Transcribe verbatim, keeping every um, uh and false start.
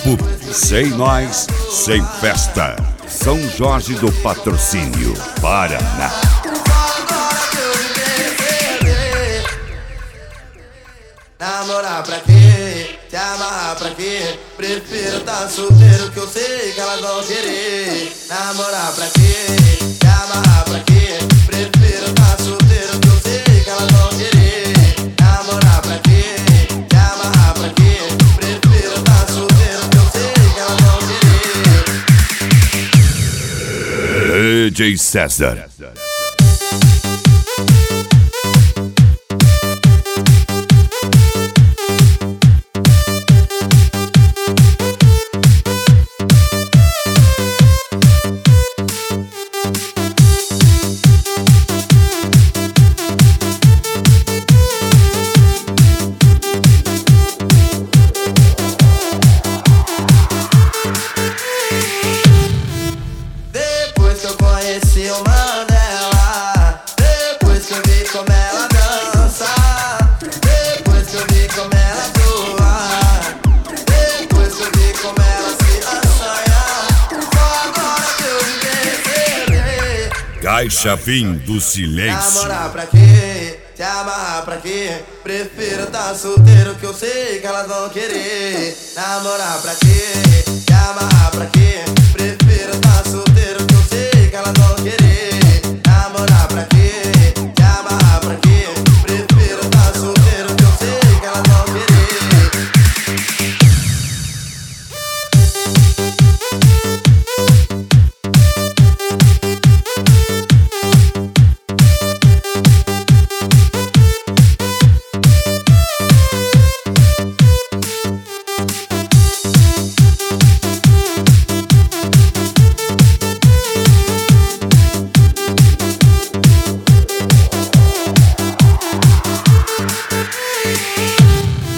Grupo Sem Nós, Sem Festa. São Jorge do Patrocínio, Paraná. Namorar pra quê? Se amarrar pra quê? Prefiro tá solteiro que eu sei que elas vão querer. Namorar pra quê? Se amarrar pra quê? Prefiro tá solteiro que eu sei que elas vão querer. Namorar pra quê? Se amarrar pra quê? Prefiro tá solteiro que eu sei que elas vão querer. D J César. Depois que eu conheci uma dela, depois que eu vi como ela dança, depois que eu vi como ela atua, depois que eu vi como ela se assanha, só agora que eu me percebi. Caixa Fim do Silêncio. Namorar pra quê? Se amarrar pra quê? Prefiro tá solteiro que eu sei que elas vão querer. Namorar pra quê? Se amarrar pra quê?